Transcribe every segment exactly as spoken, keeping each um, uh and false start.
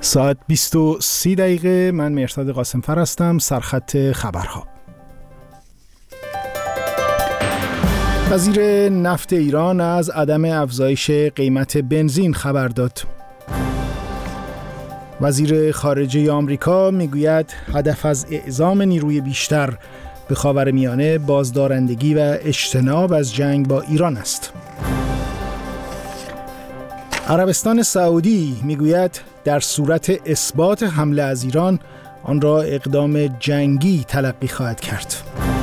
ساعت بیست و سی دقیقه. من مرتضی قاسمفر هستم. سرخط خبرها. وزیر نفت ایران از عدم افزایش قیمت بنزین خبر داد. وزیر خارجه آمریکا میگوید هدف از اعزام نیروی بیشتر به خاورمیانه بازدارندگی و اجتناب از جنگ با ایران است. عربستان سعودی میگوید در صورت اثبات حمله از ایران آن را اقدام جنگی تلقی خواهد کرد.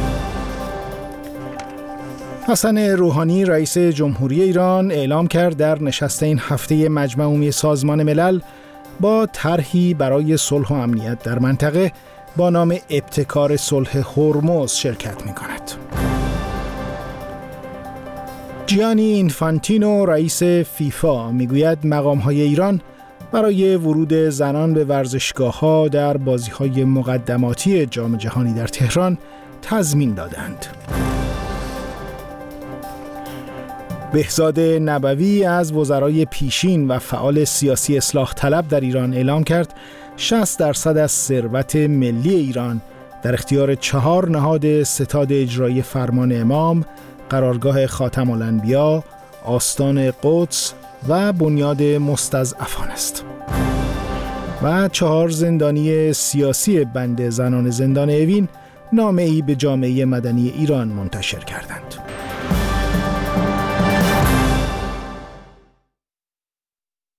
حسن روحانی رئیس جمهوری ایران اعلام کرد در نشست این هفته مجمع عمومی سازمان ملل با طرحی برای صلح و امنیت در منطقه با نام ابتکار صلح هرمز شرکت می‌کند. جیانی اینفانتینو رئیس فیفا میگوید مقام‌های ایران برای ورود زنان به ورزشگاه‌ها در بازی‌های مقدماتی جام جهانی در تهران تضمین دادند. بهزاد نبوی از وزرای پیشین و فعال سیاسی اصلاح طلب در ایران اعلام کرد شصت درصد از ثروت ملی ایران در اختیار چهار نهاد ستاد اجرایی فرمان امام، قرارگاه خاتم الانبیا، آستان قدس و بنیاد مستضعفان است. و چهار زندانی سیاسی بند زنان زندان اوین نامه‌ای به جامعه مدنی ایران منتشر کردند.